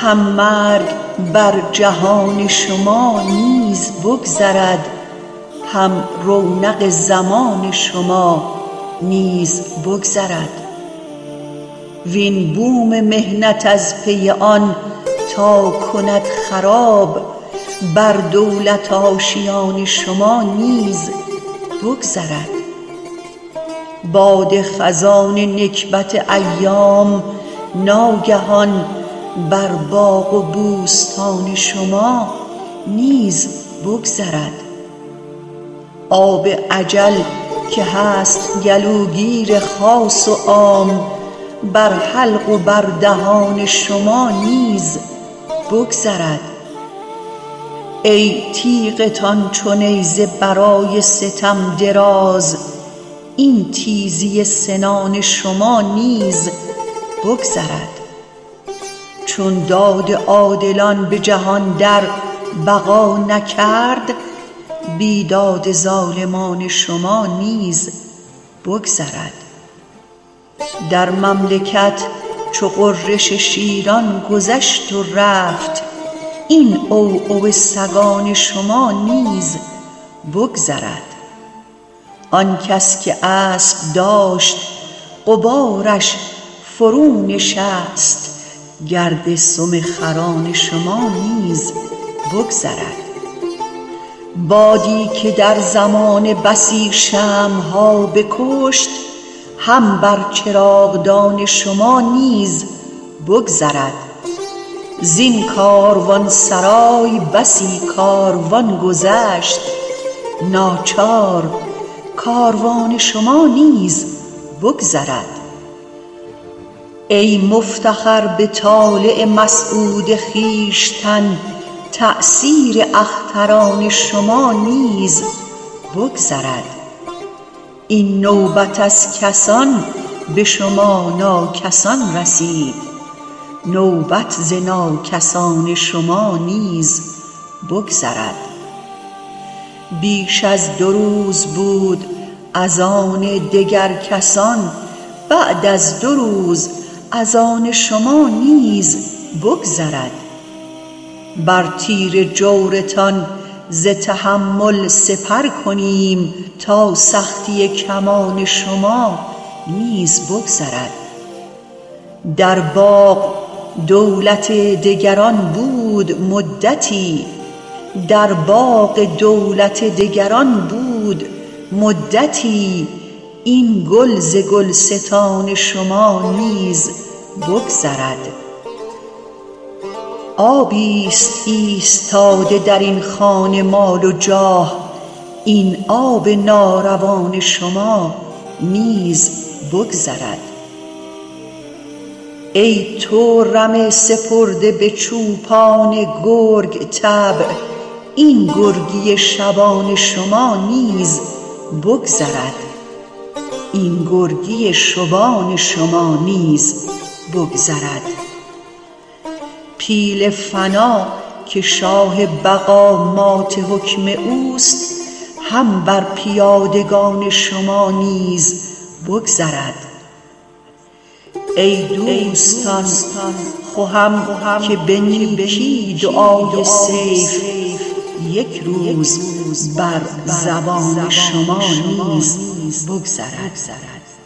هم مرگ بر جهان شما نیز بگذرد، هم رونق زمان شما نیز بگذرد. وین بوم محنت از پی آن تا کند خراب، بر دولت آشیان شما نیز بگذرد. باد خزان نکبت ایام ناگهان بر باغ و بوستان شما نیز بگذرد. آب اجل که هست گلوگیر خاص و عام، بر حلق و بر دهان شما نیز بگذرد. ای تیغتان چو نیزه برای ستم دراز، این تیزی سنان شما نیز بگذرد. چون داد عادلان به جهان در بقا نکرد، بیداد ظالمان شما نیز بگذرد. در مملکت چو غرش شیران گذشت و رفت، این عوعو سگان شما نیز بگذرد. آن کس که اسب داشت غبارش فرو نشست، گرد سم خران شما نیز بگذرد. بادی که در زمان بسی شمع‌ها بکشت، هم بر چراغدان شما نیز بگذرد. زین کاروان سرای بسی کاروان گذشت، ناچار کاروان شما نیز بگذرد. ای مفتخر به طالع مسعود خویشتن، تأثیر اختران شما نیز بگذرد. این نوبت از کسان به شما ناکسان رسید، نوبت ز ناکسان شما نیز بگذرد. بیش از 2 روز بود از آن دگر کسان، بعد از 2 روز از آن شما نیز بگذرد. بر تیر جورتان ز تحمل سپر کنیم، تا سختی کمان شما نیز بگذرد. در باغ دولت دگران بود مدتی، در باغ دولت دگران بود مدتی، این گل ز گلستان شما نیز بگذرد. آبیست ایستاده در این خانه مال و جاه، این آب ناروان شما نیز بگذرد. ای تو رمه سپرده به چوپان گرگ طبع، این گرگی شبان شما نیز بگذرد. این گرگی شبان شما نیز بگذرد. پیل فنا که شاه بقا مات حکم اوست، هم بر پیادگان شما نیز بگذرد. ای دوستان خواهم که به نیکی دعای سیف، یک روز بر زبان شما نیز بگذرد.